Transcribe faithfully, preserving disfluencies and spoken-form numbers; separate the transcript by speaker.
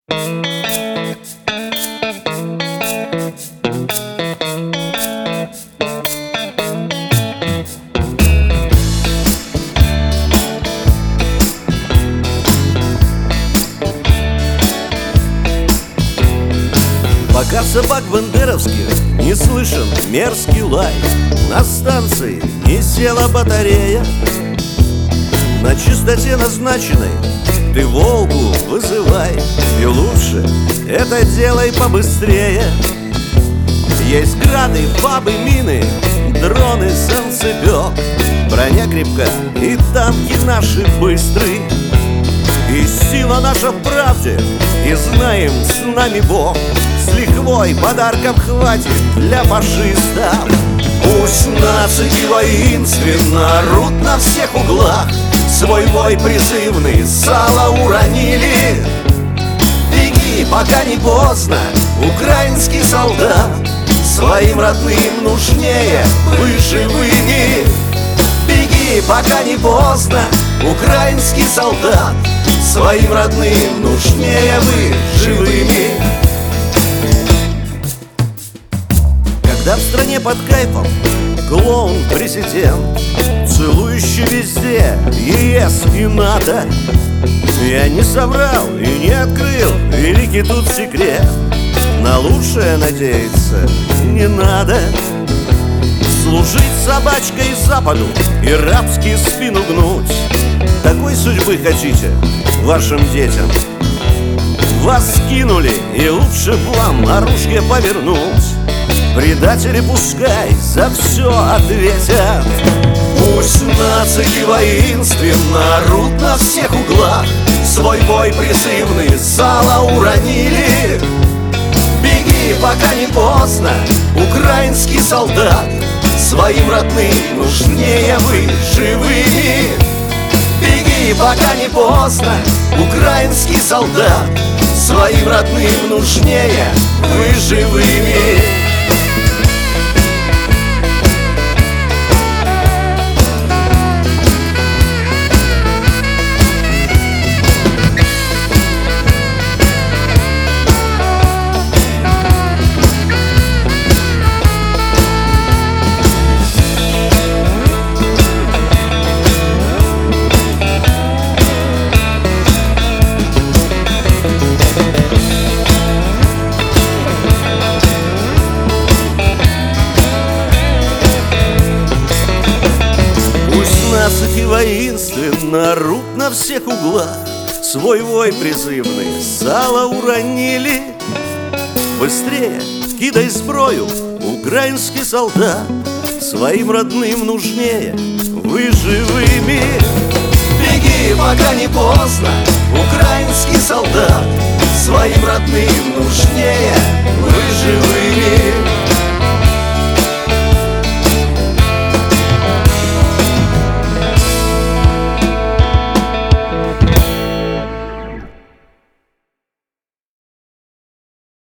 Speaker 1: Пока собак бандеровских не слышен мерзкий лай, на станции не села батарея, на частоте назначенной ты Волгу вызывай, и лучше это делай побыстрее. Есть грады, фабы, мины, дроны, санцепёк, броня крепка и танки наши быстры. И сила наша в правде, и знаем, с нами Бог. С лихвой подарков хватит для фашистов. Пусть нации воинственно рут на всех углах, свой вой призывный сало уронили. Беги, пока не поздно, украинский солдат, своим родным нужнее быть живыми. Беги, пока не поздно, украинский солдат, своим родным нужнее быть живыми. Когда в стране под кайфом клоун-президент, целующий везде ЕС и НАТО, я не соврал и не открыл великий тут секрет. На лучшее надеяться не надо. Служить собачкой Западу и рабски спину гнуть, такой судьбы хотите вашим детям? Вас скинули, и лучше б вам оружие повернуть. Предатели пускай за все ответят. Пусть нации воинственно рут на всех углах, свой бой призывный сало уронили. Беги, пока не поздно, украинский солдат, своим родным нужнее быть живыми. Беги, пока не поздно, украинский солдат, своим родным нужнее быть живыми. Нации воинственно рут на всех углах, свой вой призывный сало уронили. Быстрее кидай сброю, украинский солдат, своим родным нужнее вы живыми.
Speaker 2: Беги, пока не поздно, украинский солдат, своим родным нужнее